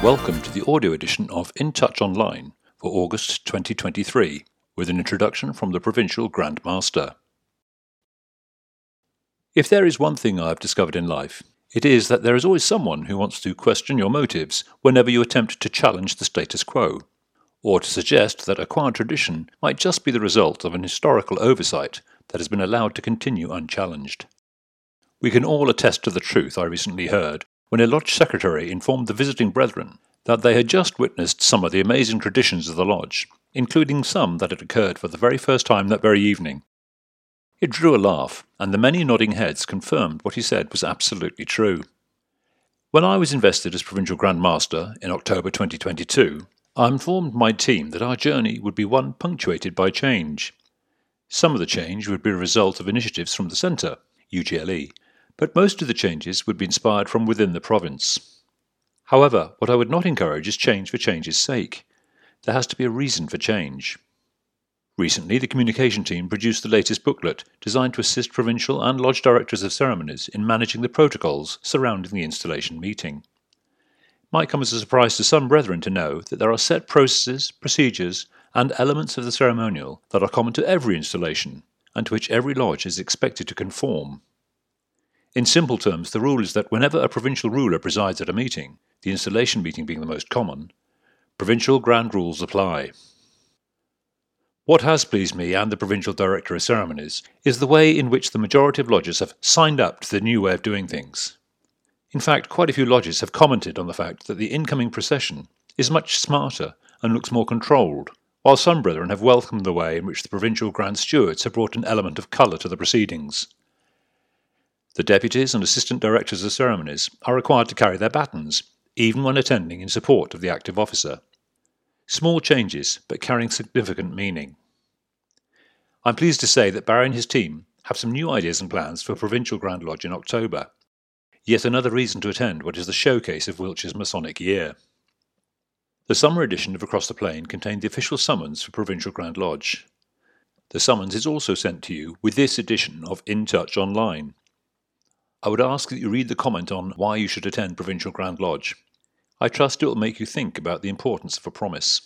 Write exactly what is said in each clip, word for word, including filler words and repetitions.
Welcome to the audio edition of In Touch Online for August twenty twenty-three, with an introduction from the Provincial Grand Master. If there is one thing I have discovered in life, it is that there is always someone who wants to question your motives whenever you attempt to challenge the status quo, or to suggest that acquired tradition might just be the result of an historical oversight that has been allowed to continue unchallenged. We can all attest to the truth I recently heard when a lodge secretary informed the visiting brethren that they had just witnessed some of the amazing traditions of the lodge, including some that had occurred for the very first time that very evening. It drew a laugh, and the many nodding heads confirmed what he said was absolutely true. When I was invested as Provincial Grand Master in October twenty twenty-two, I informed my team that our journey would be one punctuated by change. Some of the change would be a result of initiatives from the Centre, U G L E, but most of the changes would be inspired from within the province. However, what I would not encourage is change for change's sake. There has to be a reason for change. Recently, the communication team produced the latest booklet designed to assist provincial and lodge directors of ceremonies in managing the protocols surrounding the installation meeting. It might come as a surprise to some brethren to know that there are set processes, procedures, and elements of the ceremonial that are common to every installation, and to which every lodge is expected to conform. In simple terms, the rule is that whenever a provincial ruler presides at a meeting, the installation meeting being the most common, provincial grand rules apply. What has pleased me and the Provincial Director of Ceremonies is the way in which the majority of lodges have signed up to the new way of doing things. In fact, quite a few lodges have commented on the fact that the incoming procession is much smarter and looks more controlled, while some brethren have welcomed the way in which the Provincial Grand Stewards have brought an element of colour to the proceedings. The deputies and assistant directors of ceremonies are required to carry their batons, even when attending in support of the active officer. Small changes, but carrying significant meaning. I'm pleased to say that Barry and his team have some new ideas and plans for Provincial Grand Lodge in October. Yet another reason to attend what is the showcase of Wiltshire's Masonic year. The summer edition of Across the Plain contained the official summons for Provincial Grand Lodge. The summons is also sent to you with this edition of In Touch Online. I would ask that you read the comment on why you should attend Provincial Grand Lodge. I trust it will make you think about the importance of a promise.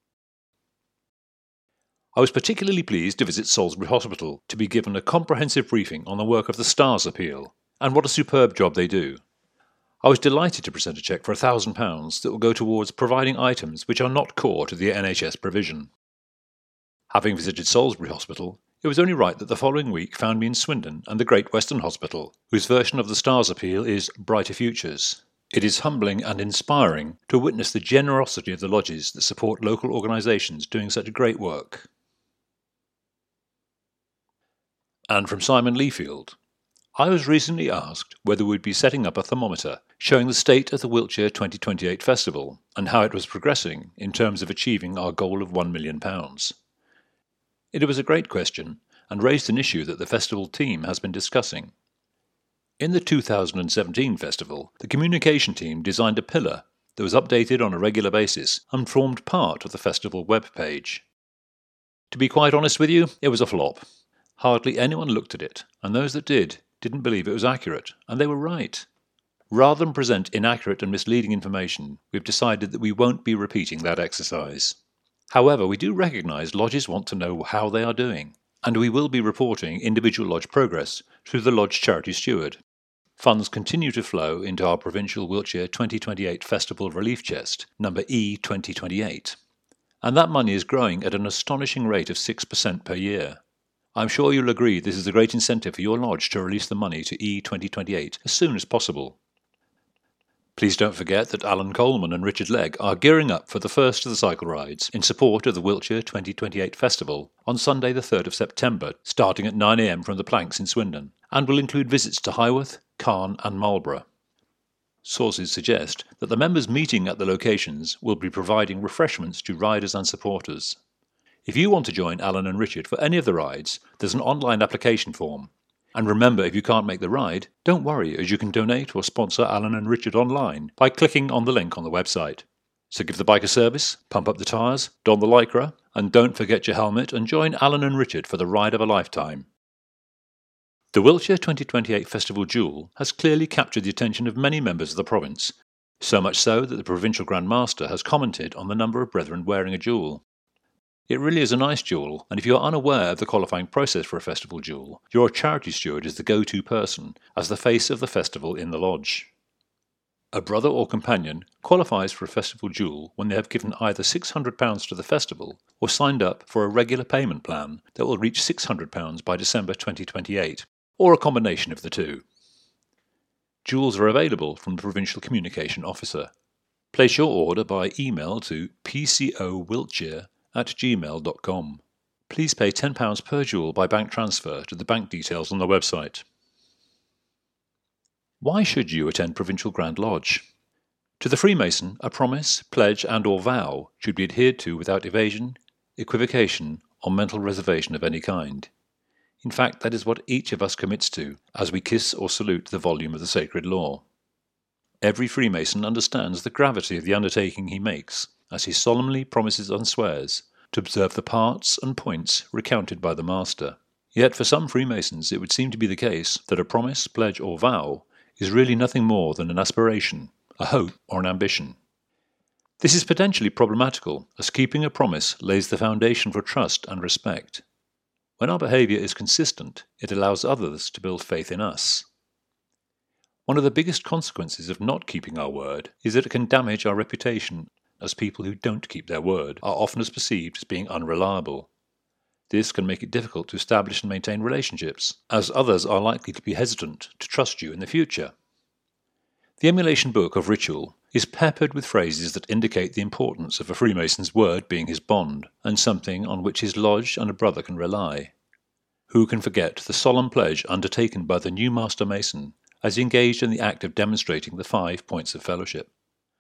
I was particularly pleased to visit Salisbury Hospital to be given a comprehensive briefing on the work of the Stars Appeal, and what a superb job they do. I was delighted to present a cheque for one thousand pounds that will go towards providing items which are not core to the N H S provision. Having visited Salisbury Hospital, it was only right that the following week found me in Swindon and the Great Western Hospital, whose version of the Stars Appeal is Brighter Futures. It is humbling and inspiring to witness the generosity of the lodges that support local organisations doing such great work. And from Simon Leafield, I was recently asked whether we'd be setting up a thermometer showing the state of the Wiltshire twenty twenty-eight Festival and how it was progressing in terms of achieving our goal of one million pounds. It was a great question and raised an issue that the festival team has been discussing. In the two thousand seventeen festival, the communication team designed a pillar that was updated on a regular basis and formed part of the festival web page. To be quite honest with you, it was a flop. Hardly anyone looked at it, and those that did didn't believe it was accurate, and they were right. Rather than present inaccurate and misleading information, we've decided that we won't be repeating that exercise. However, we do recognise lodges want to know how they are doing, and we will be reporting individual lodge progress through the Lodge Charity Steward. Funds continue to flow into our Provincial Wiltshire twenty twenty-eight Festival Relief Chest, number E twenty twenty-eight, and that money is growing at an astonishing rate of six percent per year. I'm sure you'll agree this is a great incentive for your lodge to release the money to E twenty twenty-eight as soon as possible. Please don't forget that Alan Coleman and Richard Legg are gearing up for the first of the cycle rides in support of the Wiltshire twenty twenty-eight Festival on Sunday the third of September, starting at nine a m from the Planks in Swindon, and will include visits to Highworth, Carn and Marlborough. Sources suggest that the members meeting at the locations will be providing refreshments to riders and supporters. If you want to join Alan and Richard for any of the rides, there's an online application form. And remember, if you can't make the ride, don't worry, as you can donate or sponsor Alan and Richard online by clicking on the link on the website. So give the bike a service, pump up the tyres, don the lycra, and don't forget your helmet and join Alan and Richard for the ride of a lifetime. The Wiltshire twenty twenty-eight Festival Jewel has clearly captured the attention of many members of the province, So much so that the Provincial Grand Master has commented on the number of brethren wearing a jewel. It really is a nice jewel, and if you are unaware of the qualifying process for a festival jewel, your charity steward is the go-to person as the face of the festival in the lodge. A brother or companion qualifies for a festival jewel when they have given either six hundred pounds to the festival or signed up for a regular payment plan that will reach six hundred pounds by December twenty twenty-eight, or a combination of the two. Jewels are available from the Provincial Communication Officer. Place your order by email to p c o wiltshire at gmail dot com. Please pay ten pounds per jewel by bank transfer to the bank details on the website. Why should you attend Provincial Grand Lodge? To the Freemason, a promise, pledge and or vow should be adhered to without evasion, equivocation or mental reservation of any kind. In fact, that is what each of us commits to as we kiss or salute the volume of the sacred law. Every Freemason understands the gravity of the undertaking he makes as he solemnly promises and swears to observe the parts and points recounted by the Master. Yet for some Freemasons it would seem to be the case that a promise, pledge or vow is really nothing more than an aspiration, a hope or an ambition. This is potentially problematical, as keeping a promise lays the foundation for trust and respect. When our behaviour is consistent, it allows others to build faith in us. One of the biggest consequences of not keeping our word is that it can damage our reputation, as people who don't keep their word are often perceived as being unreliable. This can make it difficult to establish and maintain relationships, as others are likely to be hesitant to trust you in the future. The Emulation Book of Ritual is peppered with phrases that indicate the importance of a Freemason's word being his bond, and something on which his lodge and a brother can rely. Who can forget the solemn pledge undertaken by the new Master Mason as he engaged in the act of demonstrating the five points of fellowship?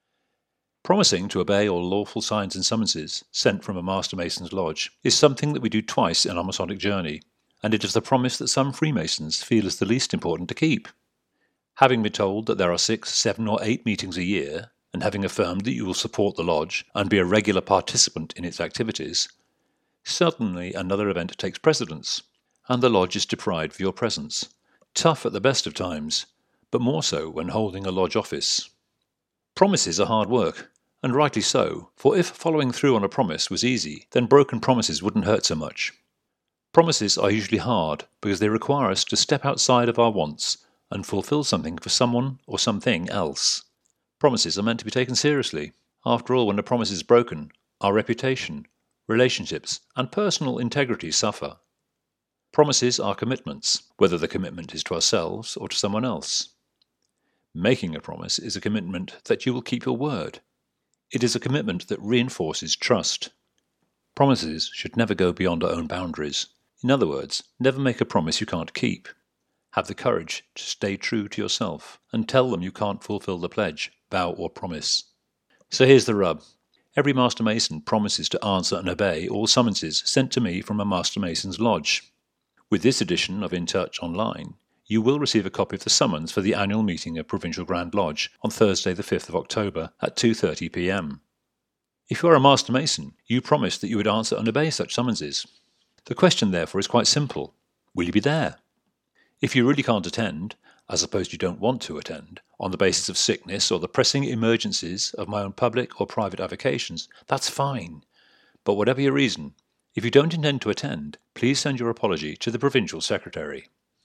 Promising to obey all lawful signs and summonses sent from a Master Mason's lodge is something that we do twice in our Masonic journey, and it is the promise that some Freemasons feel is the least important to keep. Having been told that there are six, seven or eight meetings a year, and having affirmed that you will support the lodge and be a regular participant in its activities, suddenly another event takes precedence, and the lodge is deprived of your presence. Tough at the best of times, but more so when holding a lodge office. Promises are hard work, and rightly so, for if following through on a promise was easy, then broken promises wouldn't hurt so much. Promises are usually hard because they require us to step outside of our wants and fulfill something for someone or something else. Promises are meant to be taken seriously. After all, when a promise is broken, our reputation, relationships, and personal integrity suffer. Promises are commitments, whether the commitment is to ourselves or to someone else. Making a promise is a commitment that you will keep your word. It is a commitment that reinforces trust. Promises should never go beyond our own boundaries. In other words, never make a promise you can't keep. Have the courage to stay true to yourself and tell them you can't fulfill the pledge, vow or promise. So here's the rub. Every Master Mason promises to answer and obey all summonses sent to me from a Master Mason's lodge. With this edition of In Touch Online, you will receive a copy of the summons for the annual meeting of Provincial Grand Lodge on Thursday the fifth of October at two thirty p m. If you are a Master Mason, you promised that you would answer and obey such summonses. The question therefore is quite simple. Will you be there? If you really can't attend, as opposed you don't want to attend, on the basis of sickness or the pressing emergencies of my own public or private avocations, that's fine. But whatever your reason, if you don't intend to attend, please send your apology to the Provincial Secretary.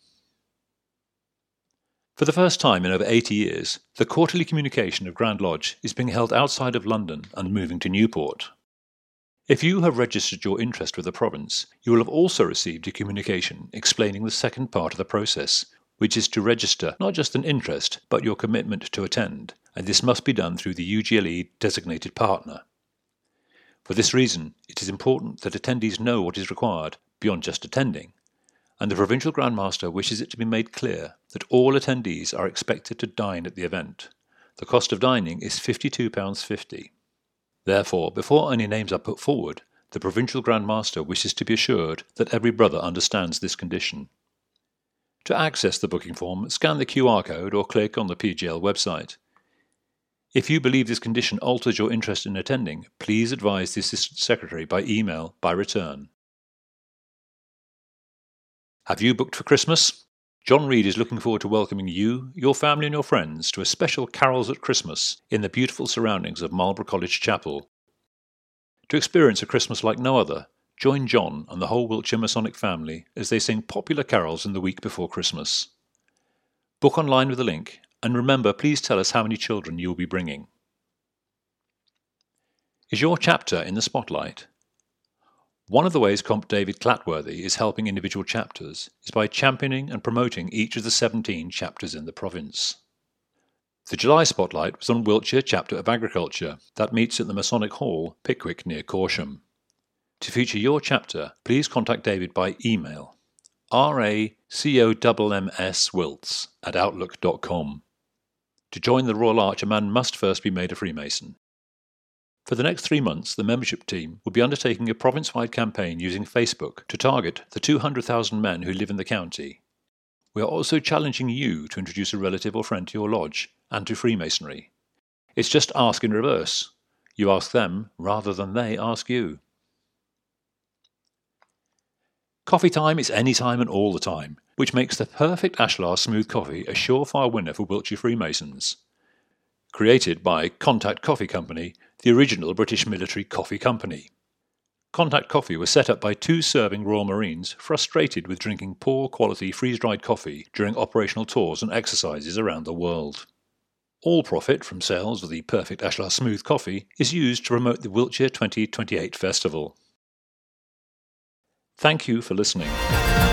For the first time in over eighty years, the quarterly communication of Grand Lodge is being held outside of London and moving to Newport. If you have registered your interest with the province, you will have also received a communication explaining the second part of the process, which is to register not just an interest, but your commitment to attend, and this must be done through the U G L E designated partner. For this reason, it is important that attendees know what is required beyond just attending, and the Provincial Grand Master wishes it to be made clear that all attendees are expected to dine at the event. The cost of dining is fifty-two pounds fifty. Therefore, before any names are put forward, the Provincial Grand Master wishes to be assured that every brother understands this condition. To access the booking form, scan the Q R code or click on the P G L website. If you believe this condition alters your interest in attending, please advise the Assistant Secretary by email by return. Have you booked for Christmas? John Reed is looking forward to welcoming you, your family and your friends to a special Carols at Christmas in the beautiful surroundings of Marlborough College Chapel. To experience a Christmas like no other, join John and the whole Wiltshire Masonic family as they sing popular carols in the week before Christmas. Book online with a link, and remember, please tell us how many children you will be bringing. Is your chapter in the spotlight? One of the ways Comp David Clatworthy is helping individual chapters is by championing and promoting each of the seventeen chapters in the province. The July spotlight was on Wiltshire Chapter of Agriculture that meets at the Masonic Hall, Pickwick near Corsham. To feature your chapter, please contact David by email racomms at outlook dot com. To join the Royal Arch, a man must first be made a Freemason. For the next three months, the membership team will be undertaking a province-wide campaign using Facebook to target the two hundred thousand men who live in the county. We are also challenging you to introduce a relative or friend to your lodge and to Freemasonry. It's just ask in reverse. You ask them rather than they ask you. Coffee time is any time and all the time, which makes the perfect Ashlar Smooth Coffee a surefire winner for Wiltshire Freemasons. Created by Contact Coffee Company, the original British military coffee company. Contact Coffee was set up by two serving Royal Marines frustrated with drinking poor quality freeze-dried coffee during operational tours and exercises around the world. All profit from sales of the perfect Ashlar Smooth Coffee is used to promote the Wiltshire twenty twenty-eight Festival. Thank you for listening.